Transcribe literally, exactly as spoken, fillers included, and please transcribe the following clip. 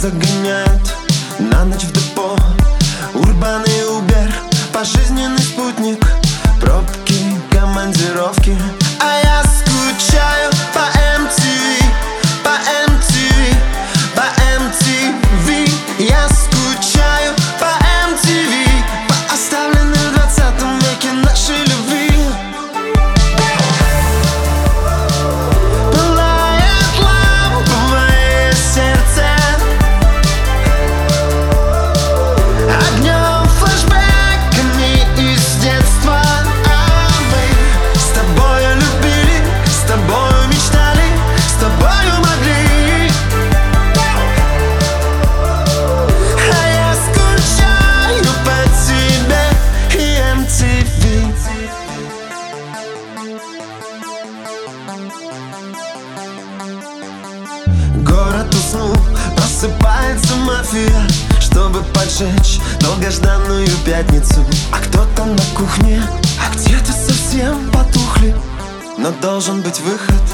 загоняют на ночь в депо. Урбан и Убер, пожизненный спутник, пробки, командировки. А я скучаю по эм ти ви, по эм ти ви, по эм ти ви. Я скучаю по эм ти ви, по оставленной в двадцатом веке нашей любви. Пылает ламповое сердце огнем, флешбэками из детства. А мы с тобою любили, с тобою мечтали, с тобою могли. А я скучаю по тебе и эм ти ви. Город уснул, просыпается мафия, чтобы поджечь долгожданную пятницу. А кто-то на кухне, а где-то совсем потухли. Но должен быть выход,